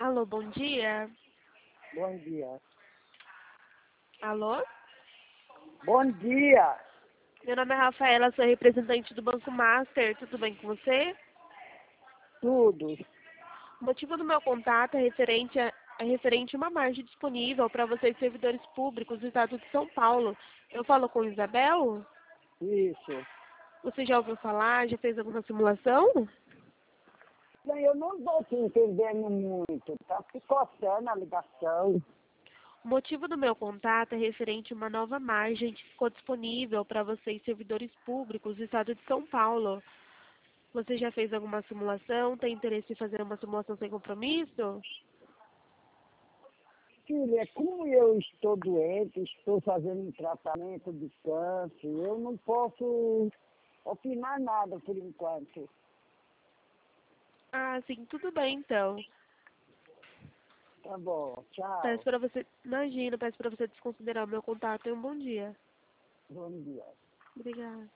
Alô, bom dia. Bom dia. Alô? Bom dia. Meu nome é Rafaela, sou representante do Banco Master. Tudo bem com você? Tudo. O motivo do meu contato é referente a uma margem disponível para vocês, servidores públicos do Estado de São Paulo. Eu falo com Isabel? Isso. Você já ouviu falar? Já fez alguma simulação? Bem, eu não estou te entendendo muito. Está picotando a ligação. O motivo do meu contato é referente a uma nova margem que ficou disponível para vocês, servidores públicos do Estado de São Paulo. Você já fez alguma simulação? Tem interesse em fazer uma simulação sem compromisso? Filha, como eu estou doente, estou fazendo um tratamento de câncer, eu não posso opinar nada por enquanto. Ah, sim, tudo bem então. Tá bom, Peço tchau. para você, imagina, peço para você desconsiderar o meu contato e um bom dia. Bom dia. Obrigada.